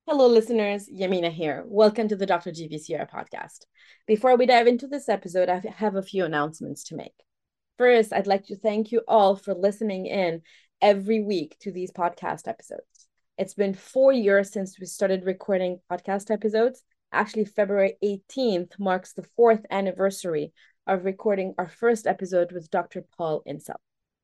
Hello, listeners. Yamina here. Welcome to the Dr. GPCR podcast. Before we dive into this episode, I have a few announcements to make. First, I'd like to thank you all for listening in every week to these podcast episodes. It's been 4 years since we started recording podcast episodes. Actually, February 18th marks the fourth anniversary of recording our first episode with Dr. Paul Insel.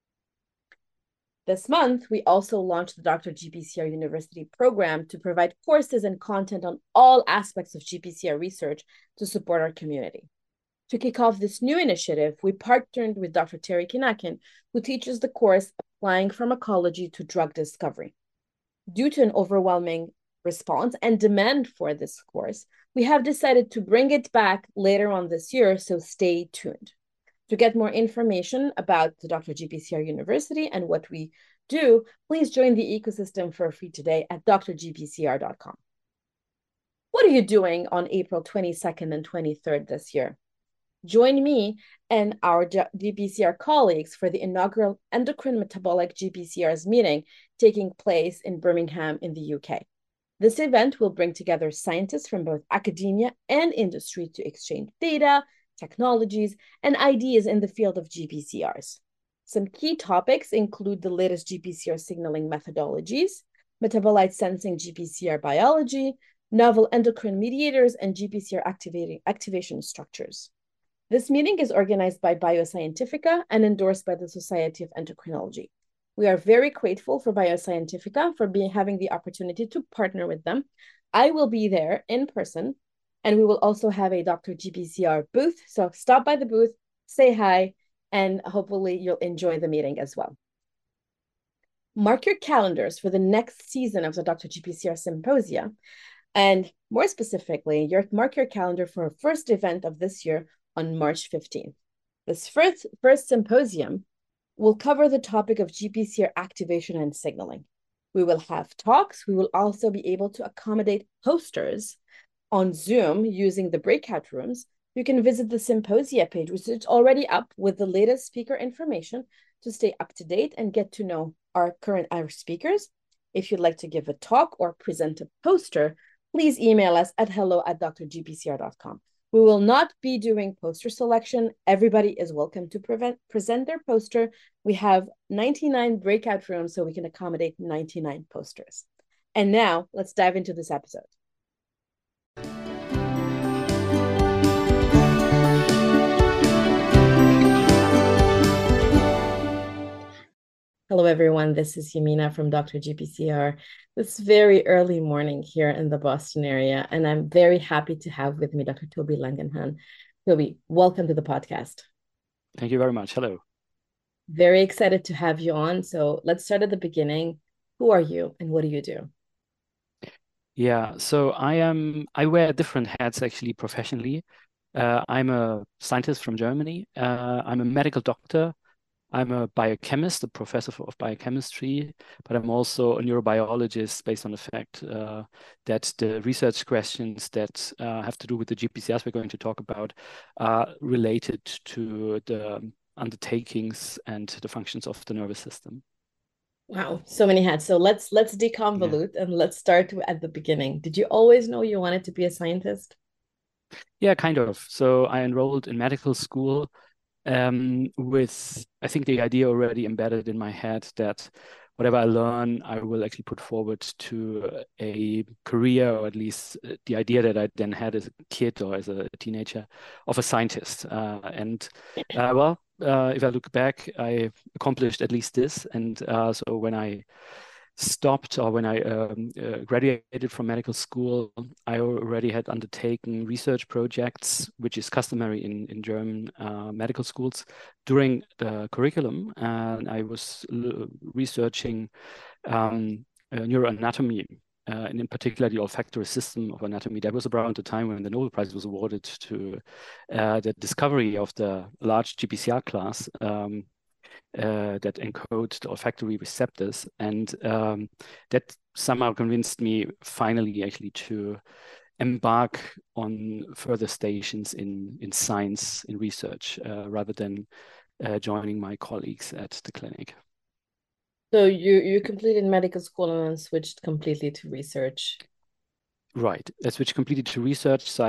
This month, we also launched the Dr. GPCR University program to provide courses and content on all aspects of GPCR research to support our community. To kick off this new initiative, we partnered with Dr. Terry Kinakin, who teaches the course Applying Pharmacology to Drug Discovery. Due to an overwhelming response and demand for this course, we have decided to bring it back later on this year, so stay tuned. To get more information about the Dr. GPCR University and what we do, please join the ecosystem for free today at drgpcr.com. What are you doing on April 22nd and 23rd this year? Join me and our GPCR colleagues for the inaugural Endocrine Metabolic GPCRs meeting taking place in Birmingham in the UK. This event will bring together scientists from both academia and industry to exchange data, technologies, and ideas in the field of GPCRs. Some key topics include the latest GPCR signaling methodologies, metabolite sensing GPCR biology, novel endocrine mediators, and GPCR activation structures. This meeting is organized by Bioscientifica and endorsed by the Society of Endocrinology. We are very grateful for Bioscientifica for having the opportunity to partner with them. I will be there in person, and we will also have a Dr. GPCR booth. So stop by the booth, say hi, and hopefully you'll enjoy the meeting as well. Mark your calendars for the next season of the Dr. GPCR Symposia. And more specifically, mark your calendar for our first event of this year on March 15th. This first symposium will cover the topic of GPCR activation and signaling. We will have talks. We will also be able to accommodate posters on Zoom using the breakout rooms. You can visit the Symposia page, which is already up with the latest speaker information to stay up to date and get to know our speakers. If you'd like to give a talk or present a poster, please email us at hello@drgpcr.com. We will not be doing poster selection. Everybody is welcome to present their poster. We have 99 breakout rooms, so we can accommodate 99 posters. And now let's dive into this episode. Hello, everyone. This is Yamina from Dr. GPCR. It's very early morning here in the Boston area, and I'm very happy to have with me Dr. Toby Langenhan. Toby, welcome to the podcast. Thank you very much. Hello. Very excited to have you on. So let's start at the beginning. Who are you and what do you do? Yeah, so I wear different hats actually professionally. I'm a scientist from Germany. I'm a medical doctor. I'm a biochemist, a professor of biochemistry, but I'm also a neurobiologist based on the fact that the research questions that have to do with the GPCRs we're going to talk about are related to the undertakings and the functions of the nervous system. Wow, so many hats. So let's deconvolute and let's start at the beginning. Did you always know you wanted to be a scientist? Yeah, kind of. So I enrolled in medical school with, I think, the idea already embedded in my head that whatever I learn, I will actually put forward to a career, or at least the idea that I then had as a kid or as a teenager of a scientist. If I look back, I accomplished at least this. And so when I stopped, or when I graduated from medical school, I already had undertaken research projects, which is customary in German medical schools during the curriculum. And I was researching neuroanatomy, and in particular the olfactory system of anatomy. That was around the time when the Nobel Prize was awarded to the discovery of the large GPCR class. That encode the olfactory receptors, and that somehow convinced me finally actually to embark on further stations in science, in research, rather than joining my colleagues at the clinic. So you completed medical school and then switched completely to research. Right. I switched completely to research. So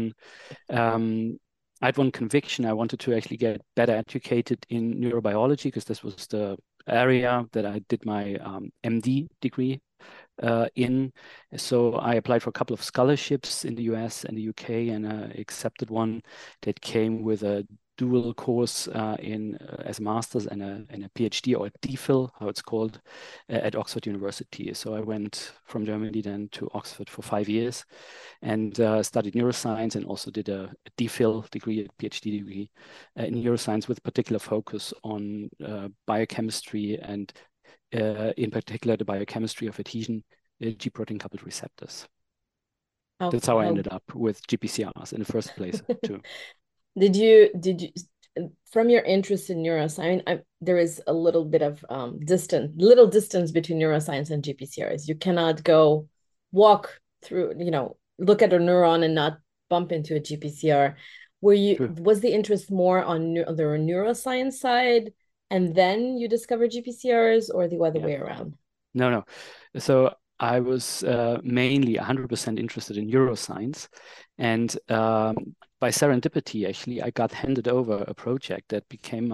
I had one conviction. I wanted to actually get better educated in neurobiology because this was the area that I did my MD degree in. So I applied for a couple of scholarships in the US and the UK, and accepted one that came with a dual course as a master's and a PhD, or a DPhil, how it's called, at Oxford University. So I went from Germany then to Oxford for 5 years and studied neuroscience, and also did a DPhil degree, a PhD degree in neuroscience with particular focus on biochemistry and in particular the biochemistry of adhesion G protein coupled receptors. That's how I ended up with GPCRs in the first place too. Did you from your interest in neuroscience, there is a little bit of little distance between neuroscience and GPCRs. You cannot go walk through, look at a neuron and not bump into a GPCR. Was the interest more on the neuroscience side, and then you discovered GPCRs, or the other way around? No. So I was mainly 100% interested in neuroscience, and by serendipity, actually, I got handed over a project that became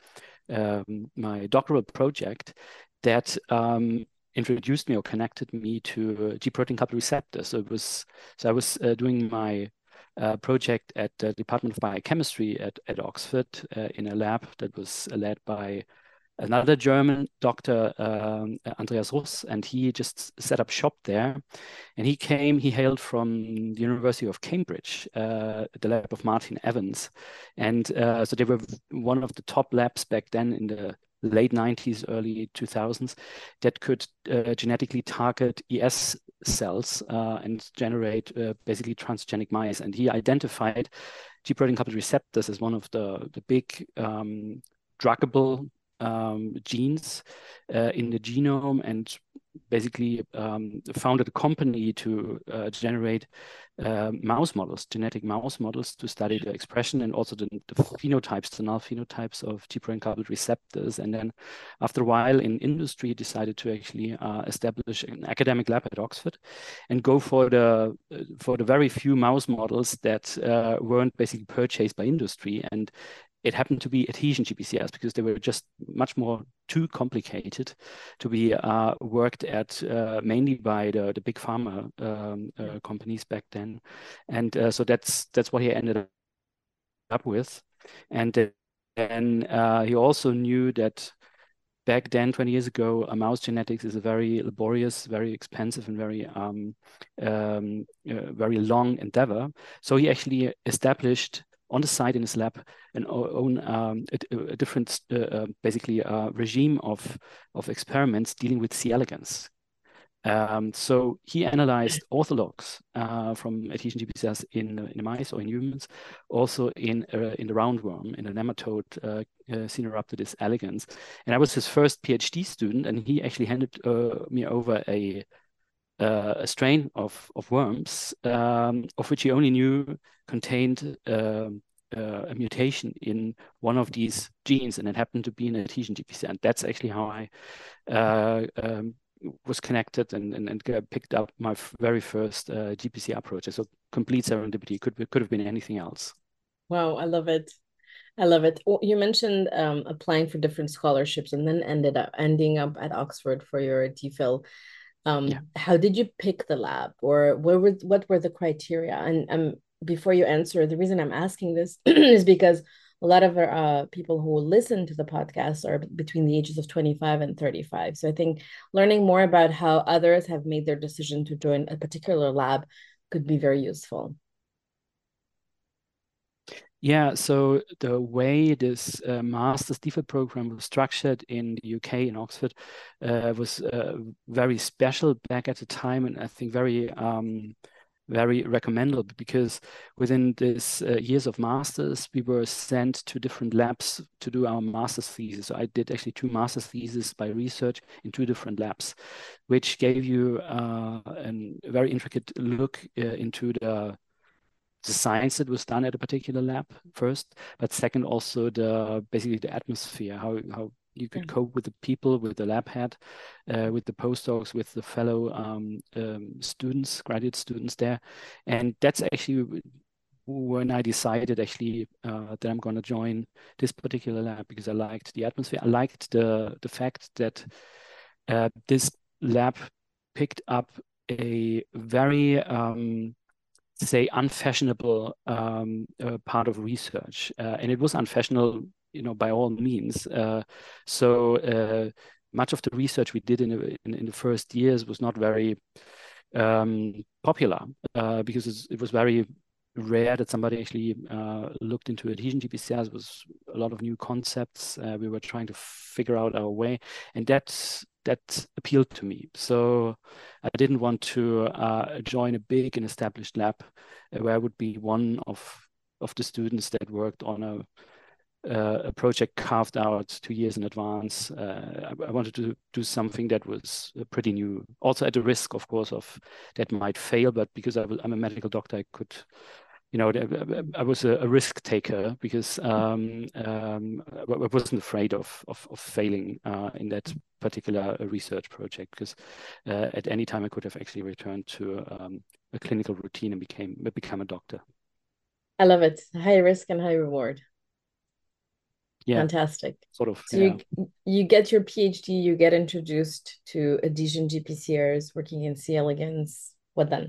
my doctoral project that introduced me or connected me to G protein coupled receptors. So I was doing my project at the Department of Biochemistry at Oxford in a lab that was led by another German doctor, Andreas Russ, and he just set up shop there. And he hailed from the University of Cambridge, the lab of Martin Evans. And so they were one of the top labs back then in the late 90s, early 2000s, that could genetically target ES cells and generate basically transgenic mice. And he identified G protein coupled receptors as one of the big druggable genes in the genome, and basically founded a company to generate mouse models, genetic mouse models, to study the expression and also the phenotypes, the null phenotypes of G protein coupled receptors. And then after a while in industry, decided to actually establish an academic lab at Oxford and go for the very few mouse models that weren't basically purchased by industry. And it happened to be adhesion GPCRs because they were just much more too complicated to be worked at mainly by the big pharma companies back then. And so that's what he ended up with. And then he also knew that back then, 20 years ago, mouse genetics is a very laborious, very expensive, and very long endeavor. So he actually established on the side in his lab a different basically regime of experiments dealing with C. elegans. So he analyzed orthologs from adhesion GPCRs in mice or in humans, also in the roundworm, in a nematode Caenorhabditis elegans. And I was his first PhD student, and he actually handed me over a strain of worms, of which he only knew contained a mutation in one of these genes, and it happened to be an adhesion GPCR. And that's actually how I was connected and picked up my very first GPCR project. So complete serendipity. Could have been anything else. Wow, I love it. I love it. You mentioned applying for different scholarships and then ending up at Oxford for your DPhil. How did you pick the lab, or what were the criteria? And before you answer, the reason I'm asking this is because a lot of our people who listen to the podcast are between the ages of 25 and 35. So I think learning more about how others have made their decision to join a particular lab could be very useful. Yeah, so the way this master's DPhil program was structured in the UK, in Oxford, was very special back at the time, and I think very recommendable, because within this years of masters, we were sent to different labs to do our master's thesis. So I did actually 2 master's theses by research in 2 different labs, which gave you a very intricate look into the science that was done at a particular lab first, but second also basically the atmosphere, how You could cope with the people, with the lab head, with the postdocs, with the fellow students, graduate students there. And that's actually when I decided actually that I'm going to join this particular lab, because I liked the atmosphere. I liked the fact that this lab picked up a very say unfashionable part of research, and it was unfashionable, by all means. So much of the research we did in the first years was not very popular, because it was very rare that somebody actually looked into adhesion GPCRs. It was a lot of new concepts. We were trying to figure out our way, and that appealed to me. So I didn't want to join a big and established lab where I would be one of the students that worked on a project carved out 2 years in advance. I wanted to do something that was pretty new, also at the risk, of course, of that might fail. But because I'm a medical doctor, I could, I was a risk taker, because I wasn't afraid of failing in that particular research project, because at any time I could have actually returned to a clinical routine and become a doctor. I love it. High risk and high reward. Yeah, fantastic. sort of. So you get your PhD, you get introduced to adhesion GPCRs, working in C. elegans. What then?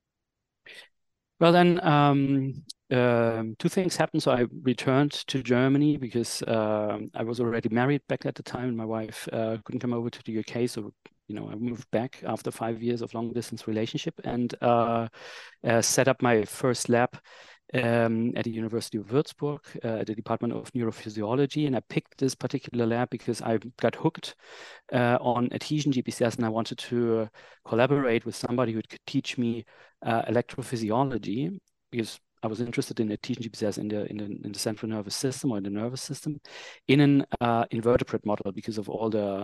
Well, then two things happened. So I returned to Germany because I was already married back at the time, and my wife couldn't come over to the UK. So, I moved back after 5 years of long distance relationship, and set up my first lab at the University of Würzburg, at the Department of Neurophysiology. And I picked this particular lab because I got hooked on adhesion GPCRs, and I wanted to collaborate with somebody who could teach me electrophysiology, because I was interested in adhesion GPCRs in the central nervous system, or in the nervous system, in an invertebrate model, because of all the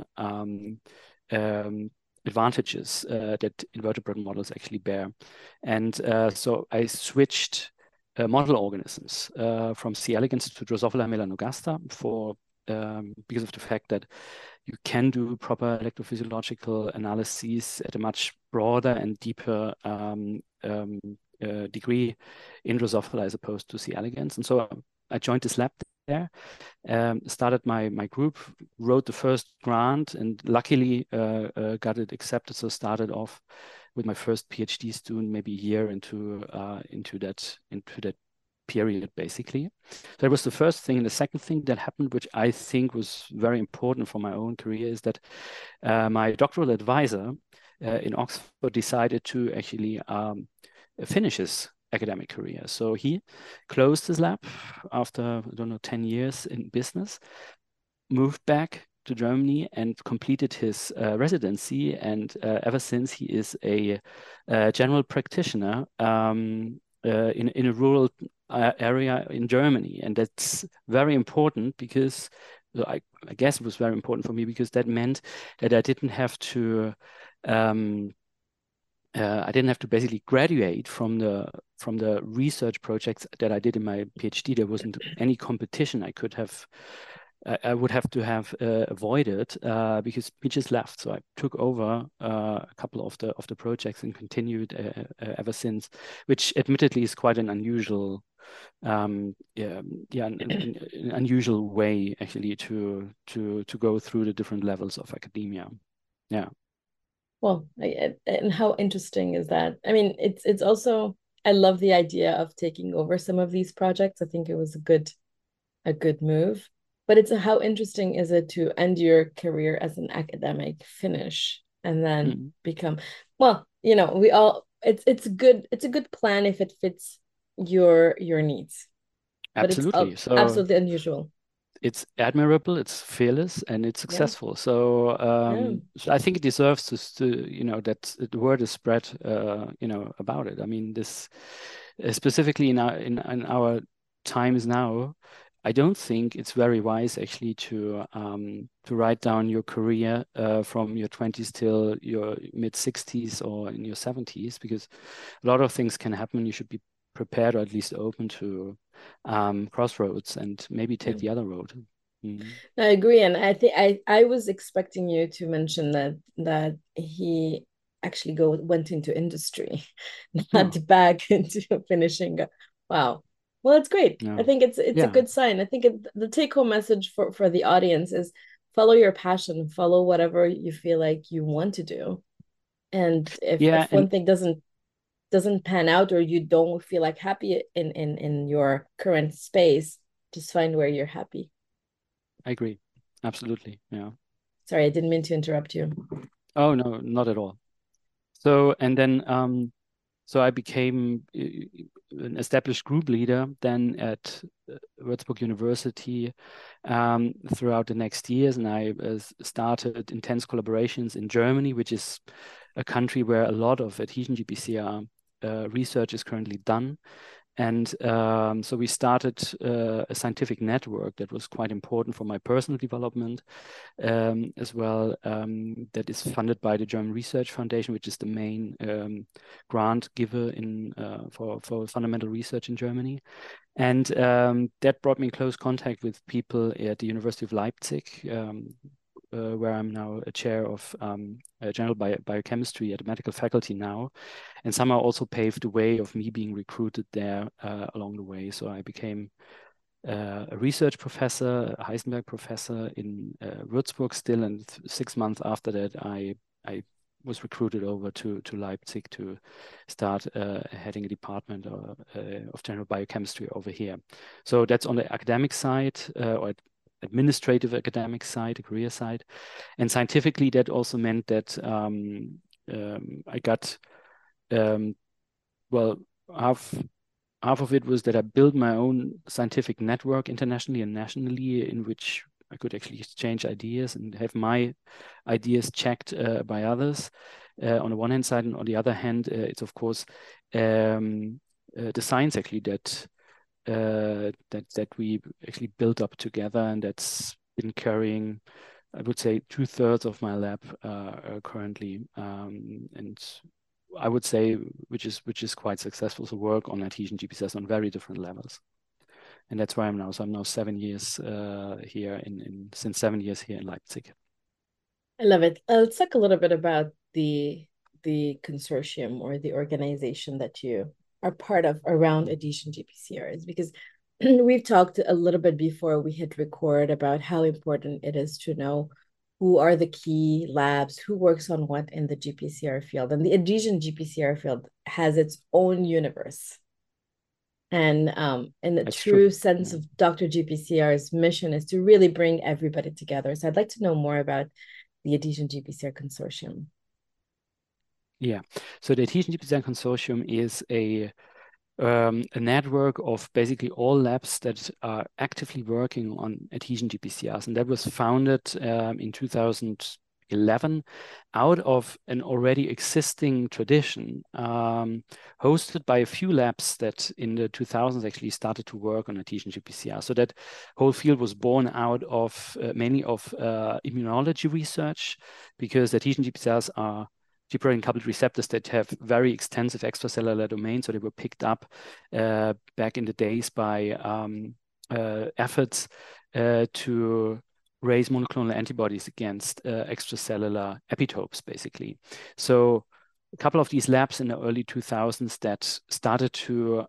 advantages that invertebrate models actually bear. And so I switched model organisms from C. elegans to Drosophila melanogaster because of the fact that you can do proper electrophysiological analyses at a much broader and deeper degree in Drosophila as opposed to C. elegans. And so I joined this lab there, started my group, wrote the first grant, and luckily got it accepted. So started off with my first PhD student maybe a year into that period, basically. That was the first thing. And the second thing that happened, which I think was very important for my own career, is that my doctoral advisor in Oxford decided to actually finish his academic career. So he closed his lab after, 10 years in business, moved back to Germany and completed his residency. And ever since, he is a general practitioner in a rural area in Germany. And that's very important, because I guess it was very important for me, because that meant that I didn't have to basically graduate from the research projects that I did in my PhD. There wasn't any competition I would have to have avoided, because he just left. So I took over a couple of the projects and continued ever since, which admittedly is quite an unusual an unusual way actually to go through the different levels of academia. Yeah. Well, and how interesting is that? I mean, it's also, I love the idea of taking over some of these projects. I think it was a good move. But it's how interesting is it to end your career as an academic, finish, and then become, well, it's a good plan if it fits your needs. Absolutely. But it's absolutely unusual. It's admirable, it's fearless, and it's successful. Yeah. So I think it deserves to that the word is spread about it. I mean, this specifically in our times now, I don't think it's very wise actually to write down your career from your 20s till your mid-60s or in your 70s, because a lot of things can happen. You should be prepared, or at least open to crossroads, and maybe take the other road. I agree, and I think I was expecting you to mention that he actually went into industry, Oh, not back into finishing. Wow. Well, it's great. I no. think it's a Yeah, good sign. I think the take home message for the audience is follow your passion, follow whatever you feel like you want to do. And yeah, if and one thing doesn't pan out or you don't feel like happy in your current space, just find where you're happy. I agree. Absolutely. Yeah. Sorry, I didn't mean to interrupt you. Oh no, not at all. So and then so I became an established group leader then at Würzburg University throughout the next years, and I started intense collaborations in Germany, which is a country where a lot of adhesion GPCR research is currently done. And so we started a scientific network that was quite important for my personal development as well, that is funded by the German Research Foundation, which is the main grant giver for fundamental research in Germany. And that brought me in close contact with people at the University of Leipzig, where I'm now a chair of general biochemistry at the medical faculty now. And somehow also paved the way of me being recruited there along the way. So I became a research professor, a Heisenberg professor in Würzburg still, and 6 months after that, I was recruited over to Leipzig to start heading a department of general biochemistry over here. So that's on the academic side or administrative academic side, the career side. And scientifically, that also meant that I got, well, half of it was that I built my own scientific network internationally and nationally in which I could actually exchange ideas and have my ideas checked by others on the one hand side, and on the other hand, it's of course the science actually that we actually built up together, and that's been carrying, I would say, 2/3 of my lab currently, and I would say which is quite successful to work on adhesion GPCRs on very different levels, and that's where I'm now. So I'm now 7 years here since 7 years here in Leipzig. I love it. Let's talk a little bit about the consortium or the organization that you are part of around adhesion GPCRs, because we've talked a little bit before we hit record about how important it is to know who are the key labs, who works on what in the GPCR field. And the adhesion GPCR field has its own universe. And in the That's true true. sense Yeah. of Dr. GPCR's mission is to really bring everybody together. So I'd like to know more about the Adhesion GPCR Consortium. Yeah. So the Adhesion GPCR Consortium is a network of basically all labs that are actively working on adhesion GPCRs. And that was founded in 2011 out of an already existing tradition, hosted by a few labs that in the 2000s actually started to work on adhesion GPCR. So that whole field was born out of mainly of immunology research, because adhesion GPCRs are G-protein coupled receptors that have very extensive extracellular domains. So they were picked up back in the days by efforts to raise monoclonal antibodies against extracellular epitopes, basically. So a couple of these labs in the early 2000s that started to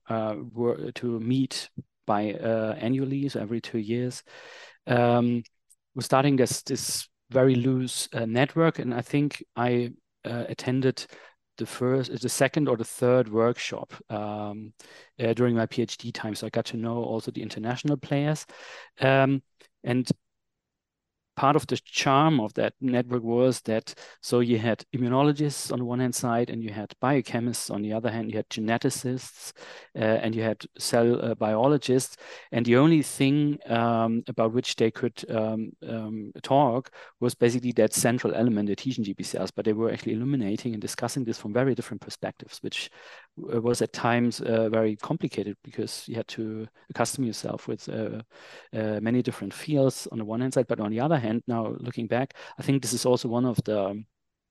meet by annually, so every 2 years, we're starting this very loose network, and I think I attended the second or the third workshop during my PhD time. So I got to know also the international players. And part of the charm of that network was that, so you had immunologists on the one hand side, and you had biochemists on the other hand, you had geneticists, and you had cell biologists. And the only thing about which they could talk was basically that central element, adhesion GPCRs, but they were actually illuminating and discussing this from very different perspectives, which was at times very complicated, because you had to accustom yourself with many different fields on the one hand side, but on the other hand, now looking back, I think this is also one of the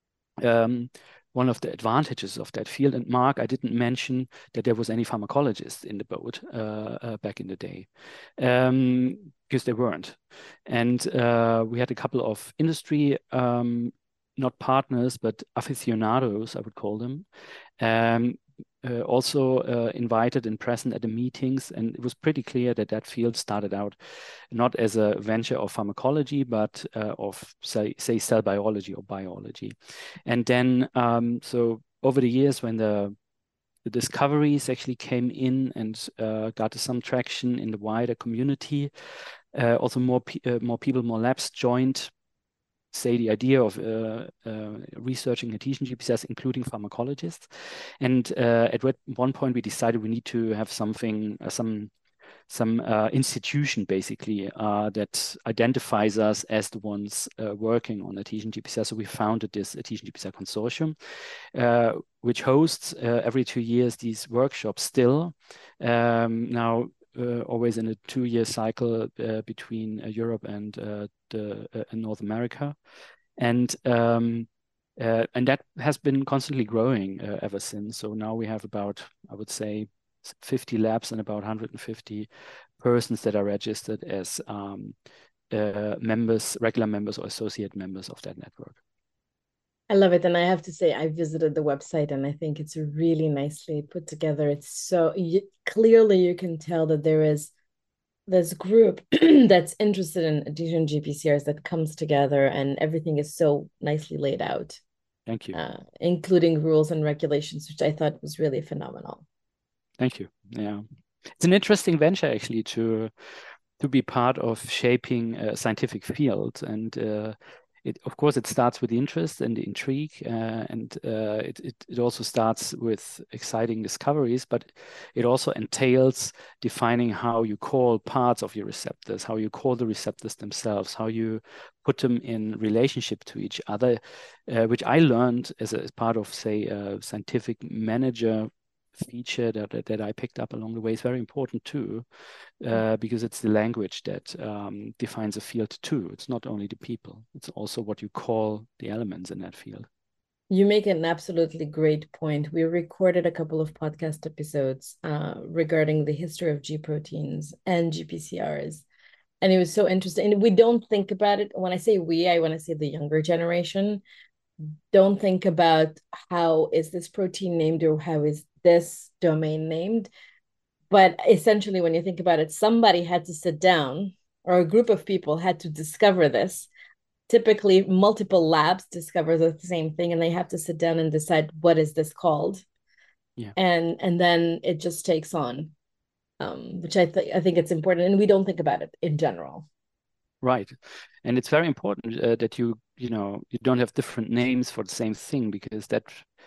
advantages of that field. And Mark, I didn't mention that there was any pharmacologist in the boat back in the day. because they weren't. And we had a couple of industry, not partners, but aficionados, I would call them, um, also invited and present at the meetings. And it was pretty clear that that field started out not as a venture of pharmacology, but of, say, cell biology or biology. And then, so over the years, when the discoveries actually came in and got some traction in the wider community, also more people, more labs joined, say, the idea of researching adhesion GPCRs, including pharmacologists. And at one point, we decided we need to have something, some institution basically that identifies us as the ones working on adhesion GPCR. So we founded this Adhesion GPCR Consortium, which hosts every 2 years these workshops still. Now, always in a 2-year cycle between Europe and North America. And that has been constantly growing ever since. So now we have about, I would say, 50 labs and about 150 persons that are registered as members, regular members or associate members of that network. I love it. And I have to say, I visited the website and I think it's really nicely put together. It's so clearly you can tell that there is this group that's interested in adhesion GPCRs that comes together, and everything is so nicely laid out. Thank you. Including rules and regulations, which I thought was really phenomenal. Thank you. Yeah. It's an interesting venture actually to be part of shaping a scientific field. And of course, it starts with the interest and the intrigue, and it also starts with exciting discoveries, but it also entails defining how you call parts of your receptors, how you call the receptors themselves, how you put them in relationship to each other, which I learned as part of, say, a scientific manager feature that I picked up along the way. Is very important too, because it's the language that defines a field too. It's not only the people, it's also what you call the elements in that field. You make an absolutely great point. We recorded a couple of podcast episodes regarding the history of G proteins and GPCRs. And it was so interesting. And we don't think about it. When I say we, I want to say the younger generation. Don't think about how is this protein named or how is this domain named. But essentially, when you think about it, somebody had to sit down, or a group of people had to discover this. Typically, multiple labs discover the same thing, and they have to sit down and decide what is this called. Yeah. And then it just takes on, which I think it's important, and we don't think about it in general. Right. And it's very important that you don't have different names for the same thing, because that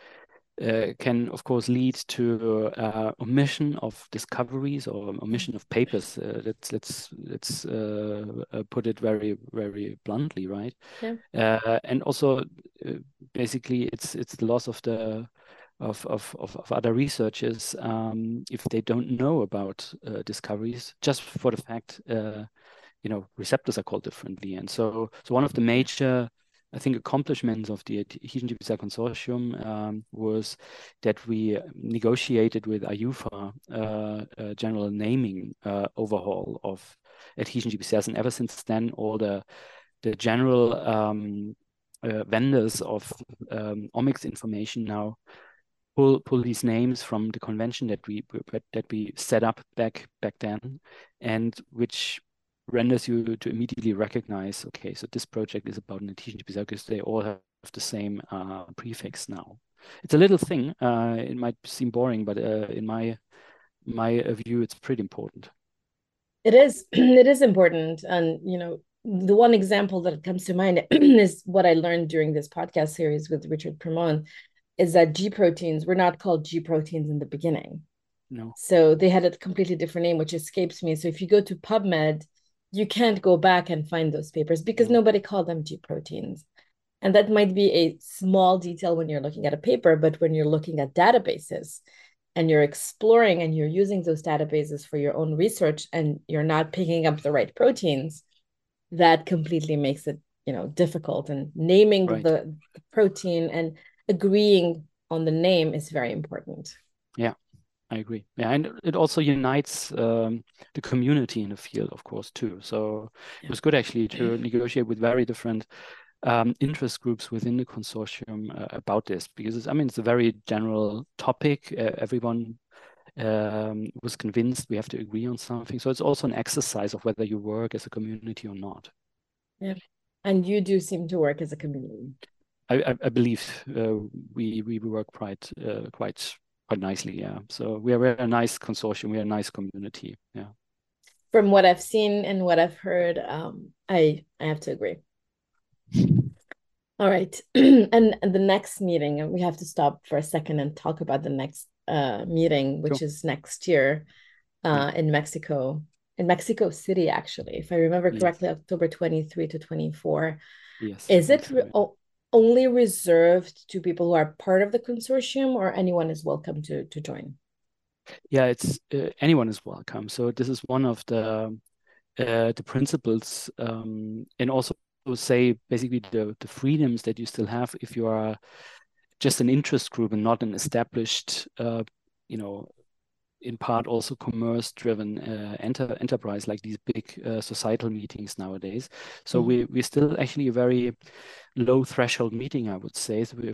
can, of course, lead to omission of discoveries or omission of papers. Let's put it very, very bluntly, right? Yeah. And also, basically, it's the loss of the of other researchers if they don't know about discoveries, just for the fact receptors are called differently. And so one of the major, I think, accomplishments of the Adhesion GPCR Consortium was that we negotiated with IUFA a general naming overhaul of adhesion GPCRs, and ever since then, all the general vendors of omics information now pull these names from the convention that we set up back then, and which renders you to immediately recognize, okay, so this project is about an adhesion GPCR because they all have the same prefix now. It's a little thing. It might seem boring, but in my view, it's pretty important. It is. It is important. And, the one example that comes to mind is what I learned during this podcast series with Richard Primon, is that G proteins were not called G proteins in the beginning. No. So they had a completely different name, which escapes me. So if you go to PubMed, you can't go back and find those papers because nobody called them G proteins. And that might be a small detail when you're looking at a paper, but when you're looking at databases and you're exploring and you're using those databases for your own research and you're not picking up the right proteins, that completely makes it, difficult. And naming the protein and agreeing on the name is very important. Yeah, I agree. Yeah, and it also unites the community in the field, of course, too. So it was good actually to negotiate with very different interest groups within the consortium about this, because it's a very general topic. Everyone was convinced we have to agree on something. So it's also an exercise of whether you work as a community or not. Yeah. And you do seem to work as a community. I believe we work quite nicely. Yeah. So we're a nice consortium. We're a nice community. Yeah. From what I've seen and what I've heard, I have to agree. All right. And the next meeting, we have to stop for a second and talk about the next meeting, which Sure. is next year Yeah. in Mexico City, actually. If I remember Yes. correctly, October 23 to 24. Yes. I Is think it so. Yeah. only reserved to people who are part of the consortium, or anyone is welcome to join? Yeah, it's anyone is welcome. So this is one of the principles, and also say basically the freedoms that you still have if you are just an interest group and not an established, in part also commerce-driven enterprise like these big societal meetings nowadays. So we're still actually a very low threshold meeting, I would say, with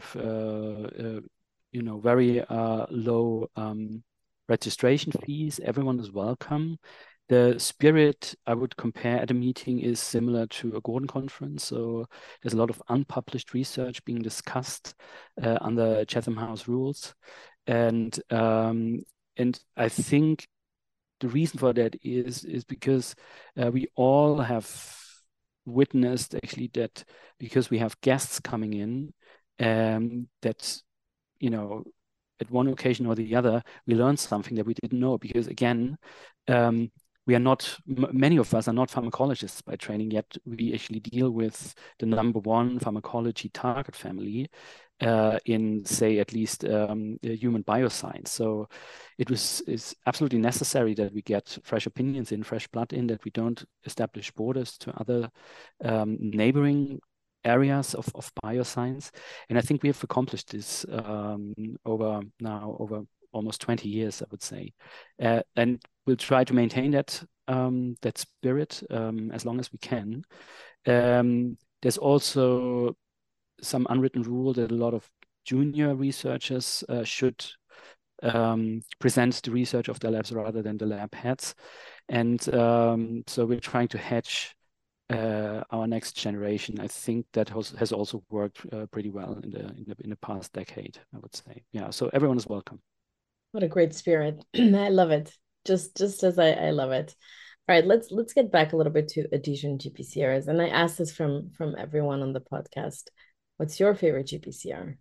very low registration fees. Everyone is welcome. The spirit I would compare at a meeting is similar to a Gordon conference. So there's a lot of unpublished research being discussed under Chatham House rules. And I think the reason for that is because we all have witnessed actually that because we have guests coming in, that at one occasion or the other we learned something that we didn't know, because again, we are not, many of us are not pharmacologists by training, yet we actually deal with the number one pharmacology target family in, say, at least human bioscience. So it's absolutely necessary that we get fresh opinions in, fresh blood in, that we don't establish borders to other neighboring areas of bioscience. And I think we have accomplished this over almost 20 years, I would say. And we'll try to maintain that spirit as long as we can. There's also some unwritten rule that a lot of junior researchers should present the research of their labs rather than the lab heads. And so we're trying to hedge our next generation. I think that has also worked pretty well in the past decade, I would say. Yeah, so everyone is welcome. What a great spirit. I love it. Just as I love it. All right, let's get back a little bit to adhesion GPCRs. And I asked this from everyone on the podcast. What's your favorite GPCR?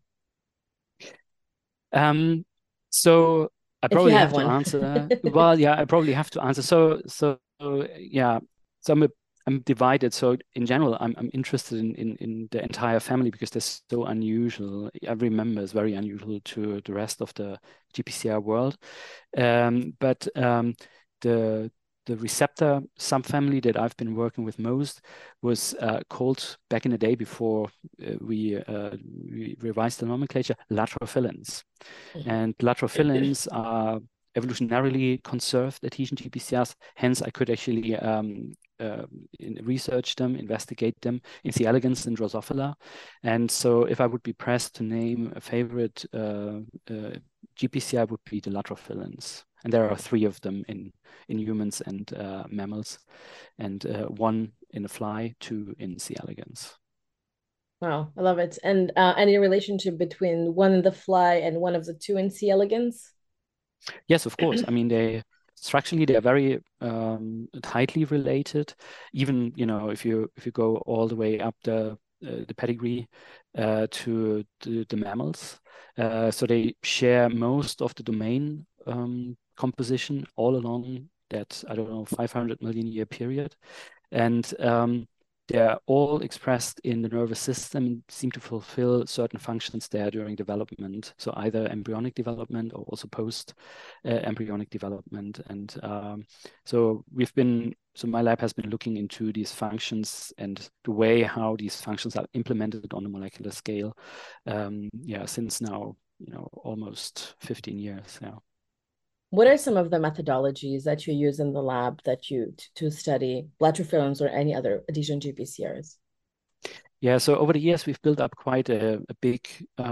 So I If you probably have have to one. answer. Well, yeah, I probably have to answer. So yeah. So I'm divided. So in general, I'm interested in the entire family because they're so unusual. Every member is very unusual to the rest of the GPCR world. But the receptor subfamily that I've been working with most was called back in the day before we revised the nomenclature, latrophilins. And latrophilins are evolutionarily conserved adhesion GPCRs. Hence, I could actually research them, investigate them in C. elegans and Drosophila. And so if I would be pressed to name a favorite GPCR, would be the latrophilins. And there are 3 of them in humans and mammals, and 1 in a fly, 2 in C. elegans. Wow, I love it. And any relationship between one in the fly and one of the 2 in C. elegans? Yes, of course. I mean, structurally they're very tightly related. Even if you go all the way up the pedigree to the mammals, so they share most of the domain composition all along that 500 million year period, and they're all expressed in the nervous system and seem to fulfill certain functions there during development. So either embryonic development or also post embryonic development. And so my lab has been looking into these functions and the way how these functions are implemented on a molecular scale. Since now, almost 15 years now. What are some of the methodologies that you use in the lab that you to study blatrophilam's or any other adhesion GPCRs? Yeah, so over the years, we've built up quite a big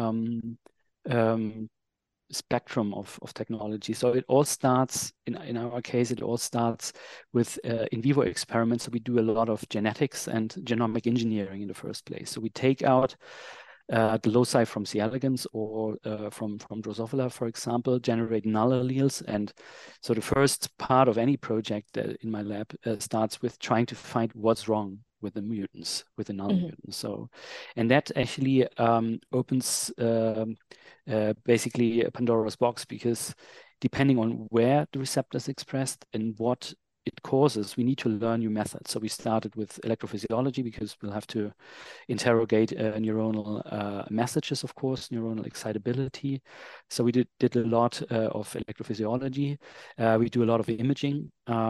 um, spectrum of technology. So it all starts, in our case, it all starts with in vivo experiments. So we do a lot of genetics and genomic engineering in the first place. So we take out the loci from C. elegans or from Drosophila, for example, generate null alleles. And so the first part of any project in my lab starts with trying to find what's wrong with the mutants, with the null mutants. So, and that actually opens basically a Pandora's box, because depending on where the receptor is expressed and what it causes, we need to learn new methods. So we started with electrophysiology because we'll have to interrogate neuronal messages, of course, neuronal excitability. So we did a lot of electrophysiology. We do a lot of imaging,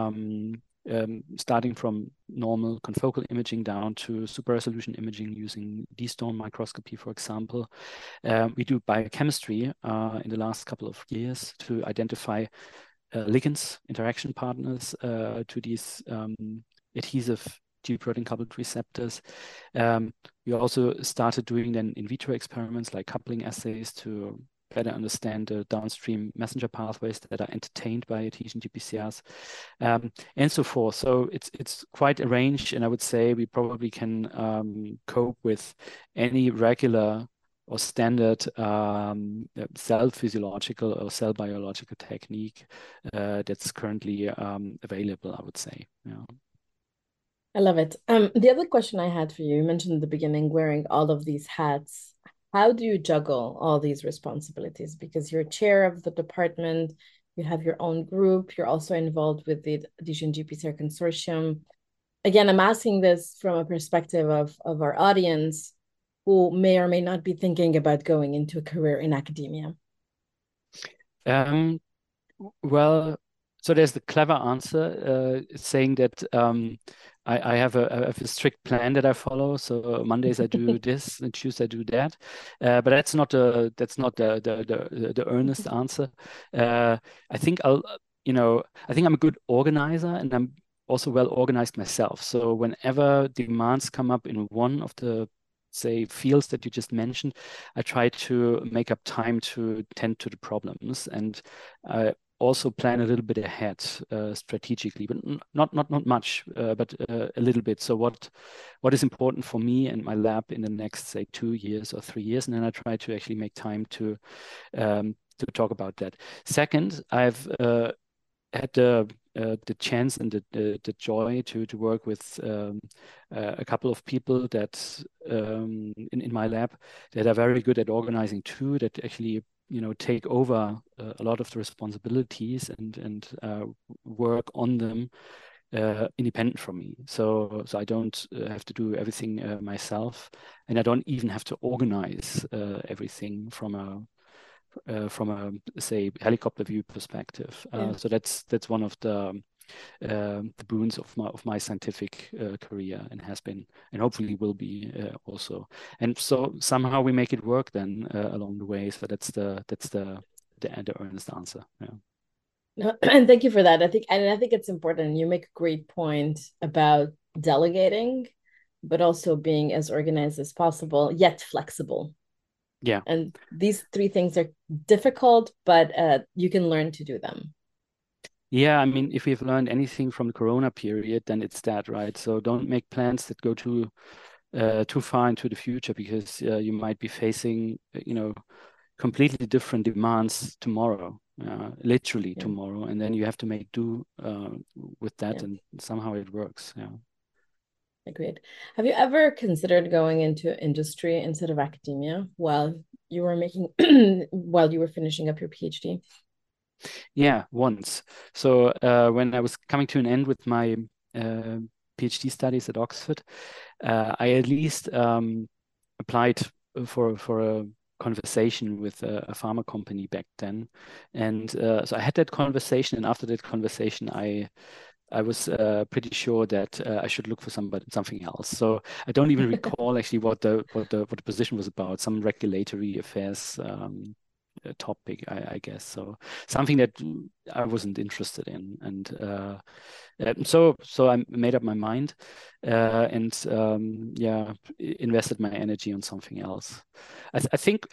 starting from normal confocal imaging down to super resolution imaging using D-stone microscopy, for example. We do biochemistry in the last couple of years to identify ligands, interaction partners to these adhesive G protein coupled receptors. We also started doing then in vitro experiments like coupling assays to better understand the downstream messenger pathways that are entertained by adhesion GPCRs, and so forth. So it's quite a range, and I would say we probably can cope with any regular or standard cell physiological or cell biological technique that's currently available, I would say. Yeah. I love it. The other question I had for you, you mentioned in the beginning wearing all of these hats. How do you juggle all these responsibilities? Because you're chair of the department, you have your own group, you're also involved with the Adhesion GPCR Consortium. Again, I'm asking this from a perspective of our audience who may or may not be thinking about going into a career in academia. Well, so there's the clever answer saying that I have a strict plan that I follow. So Mondays I do this, and Tuesday I do that. But that's not the earnest answer. I think I think I'm a good organizer, and I'm also well organized myself. So whenever demands come up in one of the, say, fields that you just mentioned, I try to make up time to tend to the problems, and I also plan a little bit ahead strategically, but not much, but a little bit. So what is important for me and my lab in the next, say, 2 years or 3 years, and then I try to actually make time to talk about that. Second, I've had the chance and the joy to work with a couple of people that in my lab that are very good at organizing too, that actually take over a lot of the responsibilities and work on them independent from me. So I don't have to do everything myself, and I don't even have to organize everything from a, say, helicopter view perspective. Yeah. So that's one of the boons of my scientific career, and has been, and hopefully will be also. And so somehow we make it work then along the way. So that's the earnest answer. Yeah. No, and thank you for that. I think it's important. You make a great point about delegating, but also being as organized as possible, yet flexible. Yeah. And these three things are difficult, but you can learn to do them. Yeah, I mean, if we've learned anything from the Corona period, then it's that, right? So don't make plans that go too far into the future, because you might be facing, completely different demands tomorrow, literally tomorrow, and then you have to make do with that, and somehow it works. Yeah. Agreed. Have you ever considered going into industry instead of academia while you were finishing up your PhD? Yeah, once. So when I was coming to an end with my PhD studies at Oxford, I at least applied for a conversation with a pharma company back then, and so I had that conversation, and after that conversation, I was pretty sure that I should look for something else. So I don't even recall actually what the position was about. Some regulatory affairs topic, I guess. So something that I wasn't interested in, and so I made up my mind, and yeah, invested my energy on something else. I think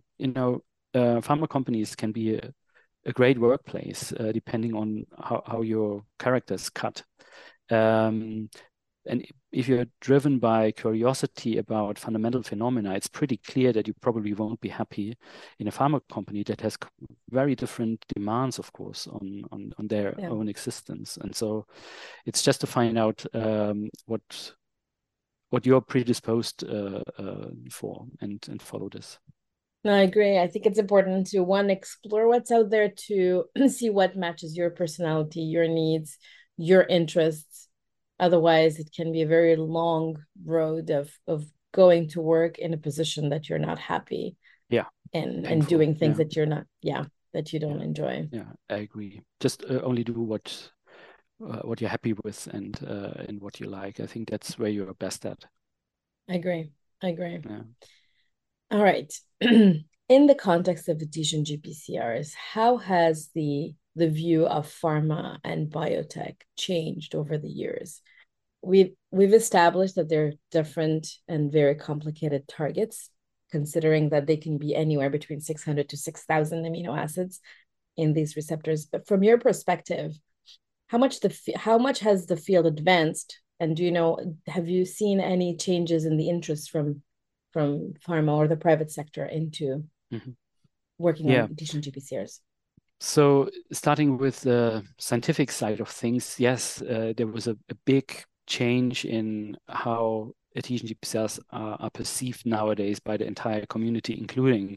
pharma companies can be a great workplace, depending on how your characters cut. And if you're driven by curiosity about fundamental phenomena, it's pretty clear that you probably won't be happy in a pharma company that has very different demands, of course, on their own existence. And so it's just to find out what you're predisposed for, and follow this. No, I agree. I think it's important to one, explore what's out there, to see what matches your personality, your needs, your interests. Otherwise, it can be a very long road of going to work in a position that you're not happy. Yeah. And doing things that you're not, that you don't enjoy. Yeah, I agree. Just only do what you're happy with, and what you like. I think that's where you're best at. I agree. Yeah. All right. In the context of adhesion GPCRs, how has the view of pharma and biotech changed over the years? We've established that they're different and very complicated targets, considering that they can be anywhere between 600 to 6,000 amino acids in these receptors. But from your perspective, how much has the field advanced? And have you seen any changes in the interest from pharma or the private sector into working on adhesion GPCRs? So starting with the scientific side of things, yes, there was a big change in how adhesion GPCRs are perceived nowadays by the entire community, including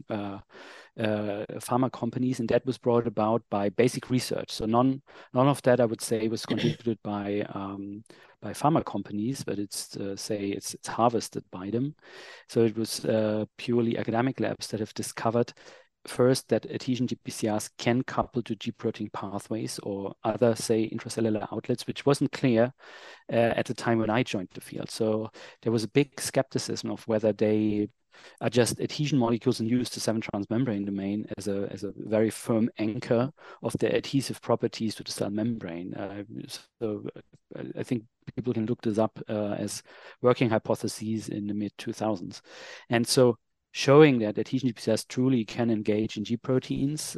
pharma companies, and that was brought about by basic research. So none of that, I would say, was contributed by pharma companies, but it's harvested by them. So it was purely academic labs that have discovered first that adhesion GPCRs can couple to G protein pathways or other, say, intracellular outlets, which wasn't clear at the time when I joined the field. So there was a big skepticism of whether they are just adhesion molecules and use the 7-transmembrane domain as a very firm anchor of the adhesive properties to the cell membrane. So I think people can look this up as working hypotheses in the mid-2000s. And so showing that adhesion GPCRs truly can engage in G proteins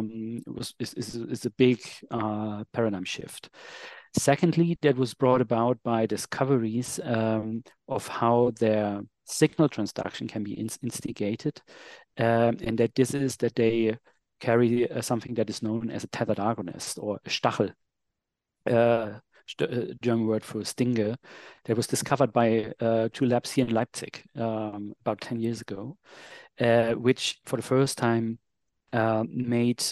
is a big paradigm shift. Secondly, that was brought about by discoveries of how their signal transduction can be instigated, and that they carry something that is known as a tethered agonist, or a Stachel, German word for stinger, that was discovered by 2 labs here in Leipzig about 10 years ago, which for the first time made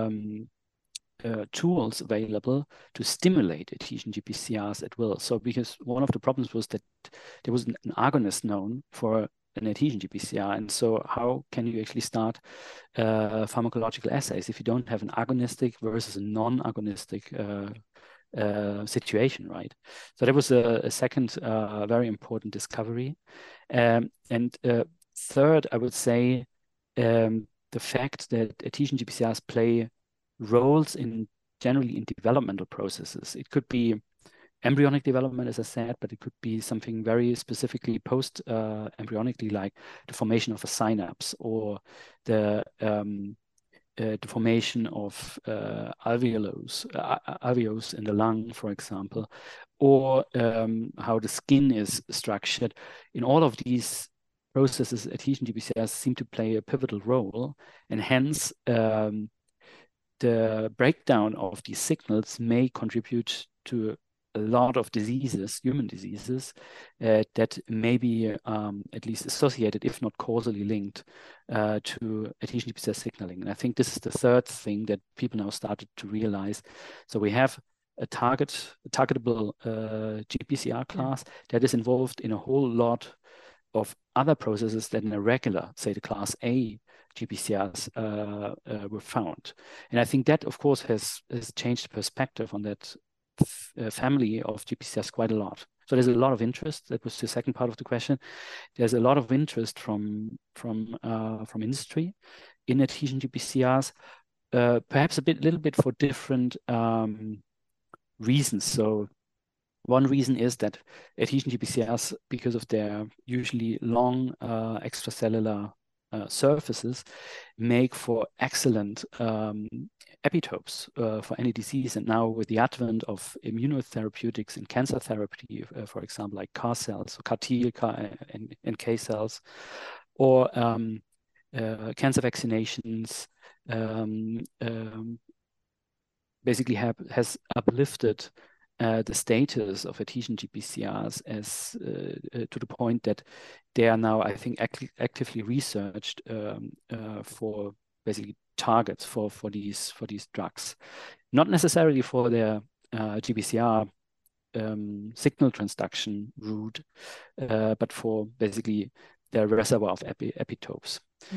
tools available to stimulate adhesion GPCRs at will. So because one of the problems was that there was an agonist known for an adhesion GPCR, and so how can you actually start pharmacological assays if you don't have an agonistic versus a non-agonistic situation, right? So that was a second very important discovery. And third, I would say the fact that adhesion GPCRs play roles generally in developmental processes. It could be embryonic development, as I said, but it could be something very specifically post-embryonically, like the formation of a synapse, or the formation of alveoles in the lung, for example, or how the skin is structured. In all of these processes, adhesion GPCRs seem to play a pivotal role, and hence the breakdown of these signals may contribute to a lot of diseases, human diseases, that may be at least associated, if not causally linked, to adhesion GPCR signaling. And I think this is the third thing that people now started to realize. So we have a targetable GPCR class that is involved in a whole lot of other processes than a regular, say, the class A GPCRs were found. And I think that, of course, has changed the perspective on that family of GPCRs quite a lot. So there's a lot of interest. That was the second part of the question. There's a lot of interest from industry, in adhesion GPCRs, perhaps little bit for different reasons. So one reason is that adhesion GPCRs, because of their usually long extracellular surfaces, make for excellent epitopes for any disease. And now with the advent of immunotherapeutics in cancer therapy, for example, like CAR cells, or CAR T, and NK cells, or cancer vaccinations, basically has uplifted the status of adhesion GPCRs as to the point that they are now, I think, actively researched for basically targets for these drugs, not necessarily for their GPCR signal transduction route, but for basically the reservoir of epitopes.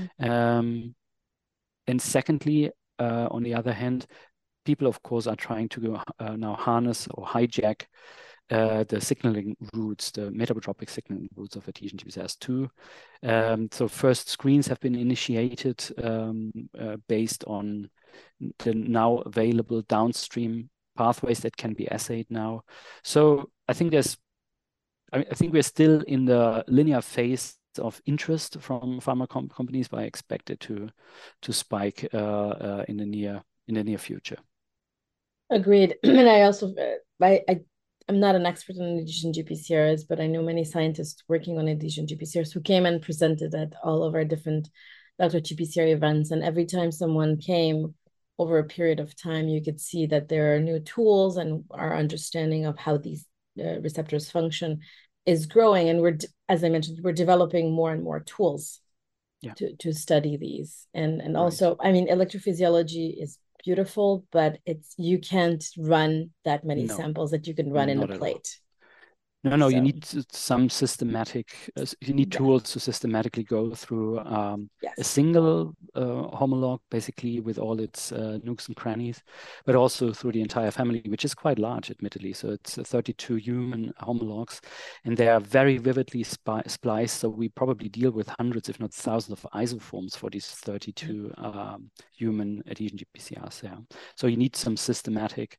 And secondly, on the other hand, people, of course, are trying to now harness or hijack the signaling routes, the metabotropic signaling routes of adhesion GPCRs too. So first screens have been initiated based on the now available downstream pathways that can be assayed now. So I think I think we're still in the linear phase of interest from pharma companies, but I expect it to spike in the near future. Agreed. And I also, I'm not an expert on adhesion GPCRs, but I know many scientists working on adhesion GPCRs who came and presented at all of our different Dr. GPCR events. And every time someone came over a period of time, you could see that there are new tools, and our understanding of how these receptors function is growing. And as I mentioned, we're developing more and more tools to study these. And also, I mean, electrophysiology is beautiful, but you can't run that many samples that you can run in a plate. No, you need some systematic, you need tools to systematically go through a single homolog, basically with all its nooks and crannies, but also through the entire family, which is quite large, admittedly. So it's 32 human homologs, and they are very vividly spliced. So we probably deal with hundreds, if not thousands, of isoforms for these 32 human adhesion GPCRs. Yeah. So you need some systematic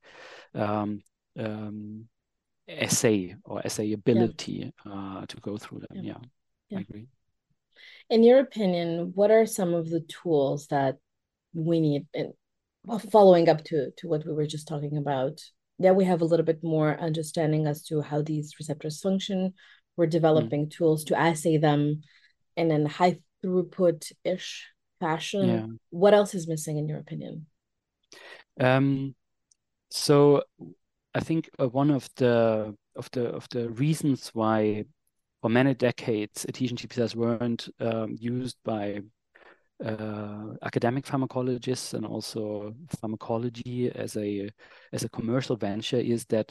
assayability to go through them. Yeah, I agree. In your opinion, what are some of the tools that we need, following up to what we were just talking about, that we have a little bit more understanding as to how these receptors function? We're developing tools to assay them in a high throughput-ish fashion. Yeah. What else is missing in your opinion? So I think one of the reasons why for many decades adhesion GPCRs weren't used by academic pharmacologists and also pharmacology as a commercial venture is that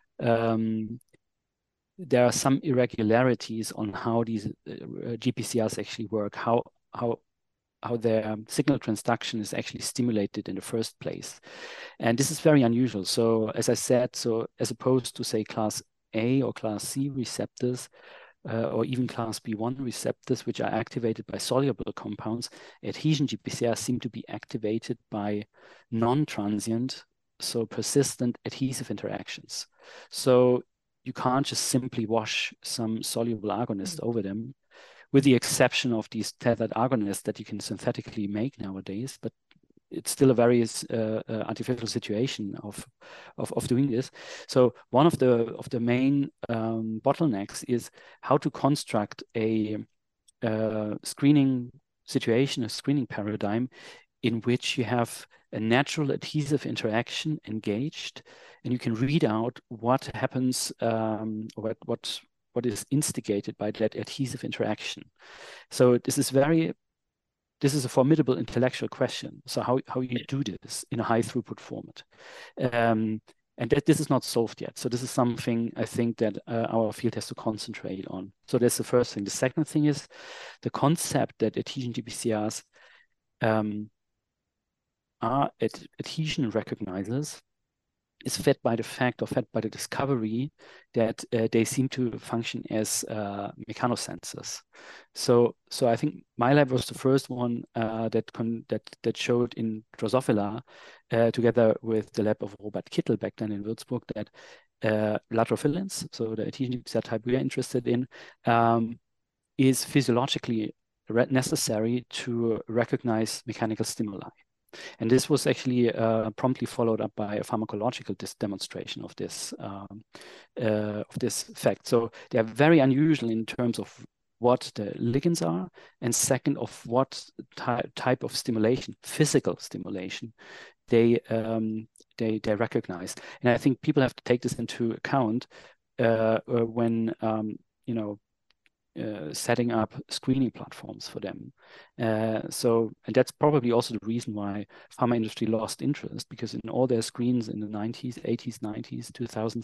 there are some irregularities on how these GPCRs actually work, how their signal transduction is actually stimulated in the first place. And this is very unusual. So as I said, so as opposed to say class A or class C receptors, or even class B1 receptors, which are activated by soluble compounds, adhesion GPCRs seem to be activated by non-transient, so persistent adhesive interactions. So you can't just simply wash some soluble agonist over them, with the exception of these tethered agonists that you can synthetically make nowadays, but it's still a very artificial situation of doing this. So one of the main bottlenecks is how to construct a screening situation, a screening paradigm in which you have a natural adhesive interaction engaged, and you can read out what happens, or what is instigated by that adhesive interaction. So this is a formidable intellectual question. So how you do this in a high throughput format. And that this is not solved yet. So this is something I think that our field has to concentrate on. So that's the first thing. The second thing is the concept that adhesion GPCRs are adhesion recognizers is fed by the fact or fed by the discovery that they seem to function as mechanosensors. So I think my lab was the first one that showed in Drosophila, together with the lab of Robert Kittel back then in Würzburg, that laterophilins, so the adhesion GPCR type we are interested in, is physiologically necessary to recognize mechanical stimuli. And this was actually promptly followed up by a pharmacological demonstration of this fact. So they are very unusual in terms of what the ligands are, and second, of what type of stimulation, physical stimulation, they recognize. And I think people have to take this into account when setting up screening platforms for them. And that's probably also the reason why pharma industry lost interest, because in all their screens in the 90s, 80s, 90s, 2000s,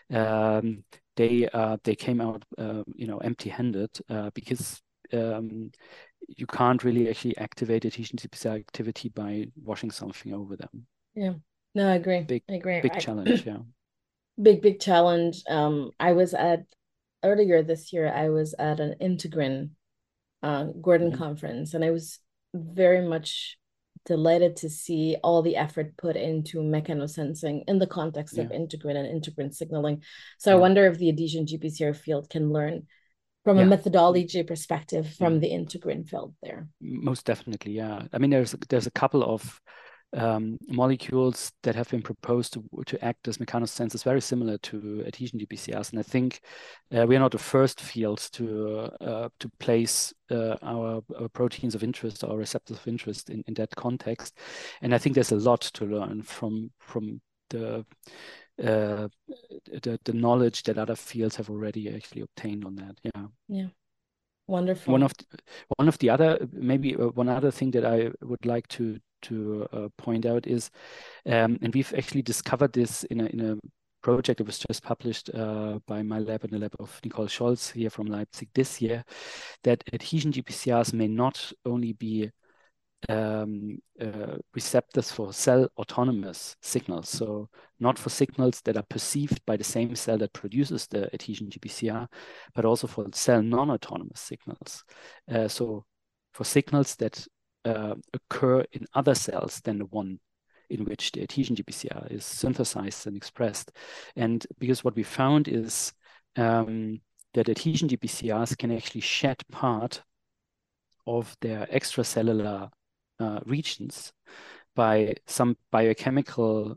they came out empty-handed, because you can't really actually activate adhesion GPCR activity by washing something over them. Yeah, no, I agree. Big challenge, yeah. Big challenge. Earlier this year, I was at an Integrin Gordon conference, and I was very much delighted to see all the effort put into mechanosensing in the context of integrin and integrin signaling. So I wonder if the adhesion GPCR field can learn from a methodology perspective from the integrin field there. Most definitely, yeah. I mean, there's a couple of molecules that have been proposed to act as mechanosensors, very similar to adhesion GPCRs. And I think we are not the first field to place our proteins of interest or receptors of interest in that context. And I think there's a lot to learn from the knowledge that other fields have already actually obtained on that. Yeah. Wonderful. One of the other, maybe one other thing that I would like to point out is, and we've actually discovered this in a project that was just published by my lab and the lab of Nicole Scholz here from Leipzig this year, that adhesion GPCRs may not only be receptors for cell autonomous signals, so not for signals that are perceived by the same cell that produces the adhesion GPCR, but also for cell non-autonomous signals. So for signals that occur in other cells than the one in which the adhesion GPCR is synthesized and expressed. And because what we found is that adhesion GPCRs can actually shed part of their extracellular regions by some biochemical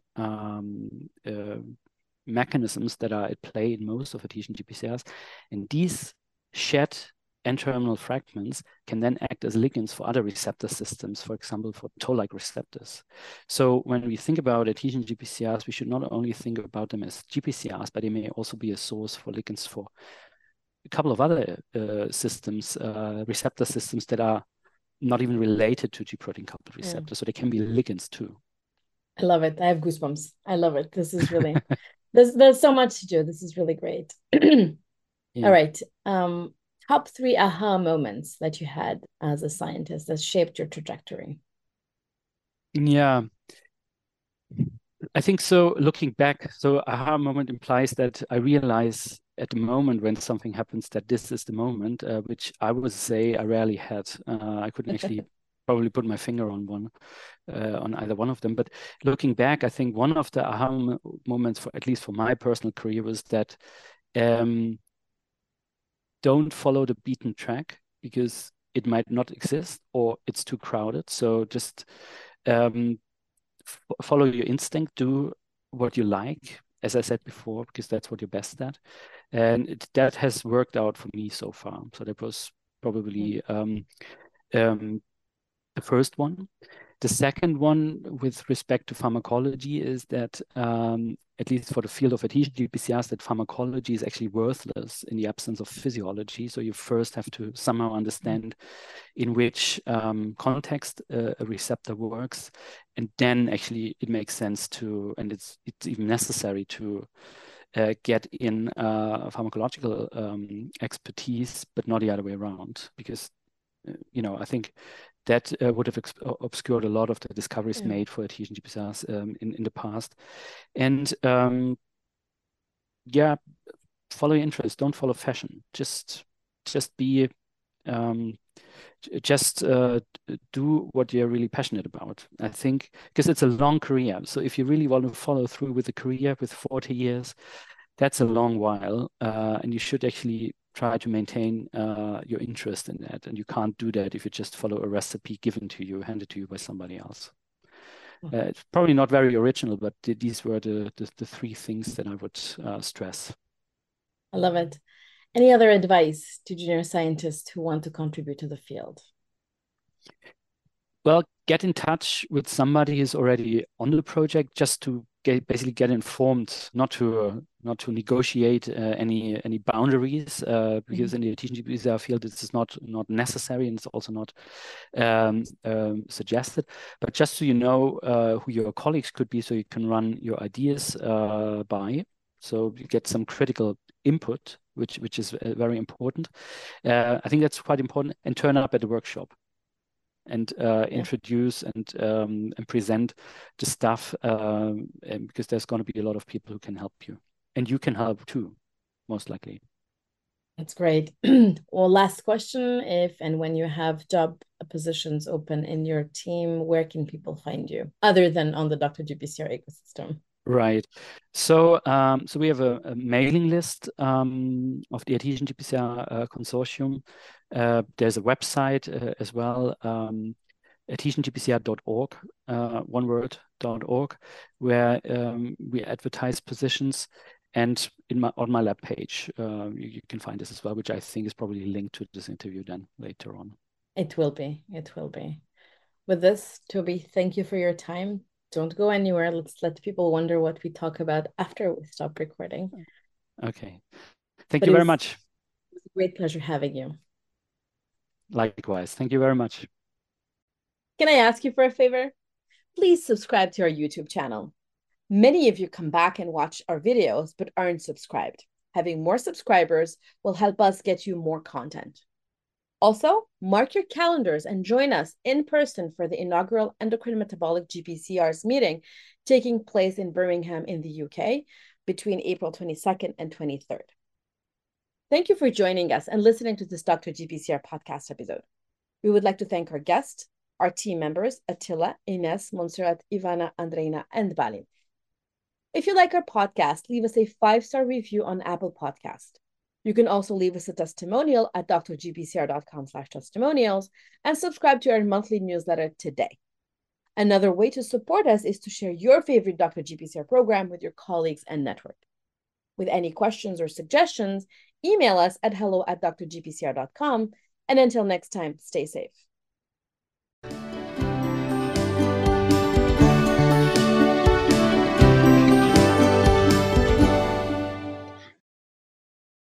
mechanisms that are at play in most of adhesion GPCRs. And these shed N-terminal fragments can then act as ligands for other receptor systems, for example, for toll-like receptors. So when we think about adhesion GPCRs, we should not only think about them as GPCRs, but they may also be a source for ligands for a couple of other systems, receptor systems that are not even related to G protein coupled receptors. So they can be ligands too. I love it. I have goosebumps. I love it. This is really, there's so much to do. This is really great. All right. Top 3 aha moments that you had as a scientist that shaped your trajectory. Yeah. I think so. Looking back, so aha moment implies that I realize at the moment when something happens that this is the moment, which I would say I rarely had. I couldn't actually probably put my finger on one, on either one of them. But looking back, I think one of the aha moments, for at least for my personal career, was that don't follow the beaten track because it might not exist or it's too crowded. So just follow your instinct, do what you like, as I said before, because that's what you're best at. And that has worked out for me so far. So that was probably the first one. The second one with respect to pharmacology is that, at least for the field of adhesion GPCRs, that pharmacology is actually worthless in the absence of physiology. So you first have to somehow understand in which context a receptor works, and then actually it makes sense to, and it's even necessary to get in pharmacological expertise, but not the other way around, because I think that would have obscured a lot of the discoveries made for adhesion GPCRs in the past. And yeah, follow your interest. Don't follow fashion. Just be just do what you're really passionate about. I think because it's a long career. So if you really want to follow through with a career with 40 years, that's a long while, and you should actually try to maintain your interest in that. And you can't do that if you just follow a recipe given to you, handed to you by somebody else. It's probably not very original, but these were the three things that I would stress. I love it. Any other advice to junior scientists who want to contribute to the field? Well, get in touch with somebody who's already on the project, just to basically get informed, not to negotiate any boundaries, because in the adhesion GPCR field this is not necessary, and it's also not suggested. But just so you know who your colleagues could be, so you can run your ideas by, so you get some critical input, which is very important. I think that's quite important, and turn up at the workshop and introduce and present the stuff, because there's going to be a lot of people who can help you, and you can help too, most likely. That's great. Well, last question: if and when you have job positions open in your team, where can people find you other than on the Dr. GPCR ecosystem? Right. So we have a mailing list of the Adhesion GPCR consortium. There's a website as well, adhesiongpcr.org, one word, .org, where we advertise positions. And on my lab page, you can find this as well, which I think is probably linked to this interview then later on. It will be. With this, Toby, thank you for your time. Don't go anywhere. Let's let people wonder what we talk about after we stop recording. Okay. Thank you very much. It was a great pleasure having you. Likewise. Thank you very much. Can I ask you for a favor? Please subscribe to our YouTube channel. Many of you come back and watch our videos, but aren't subscribed. Having more subscribers will help us get you more content. Also, mark your calendars and join us in person for the inaugural Endocrine Metabolic GPCRs meeting taking place in Birmingham in the UK between April 22nd and 23rd. Thank you for joining us and listening to this Dr. GPCR podcast episode. We would like to thank our guests, our team members, Attila, Ines, Montserrat, Ivana, Andreina, and Balin. If you like our podcast, leave us a 5-star review on Apple Podcast. You can also leave us a testimonial at drgpcr.com/testimonials and subscribe to our monthly newsletter today. Another way to support us is to share your favorite Dr. GPCR program with your colleagues and network. With any questions or suggestions, email us at hello@drgpcr.com. And until next time, stay safe.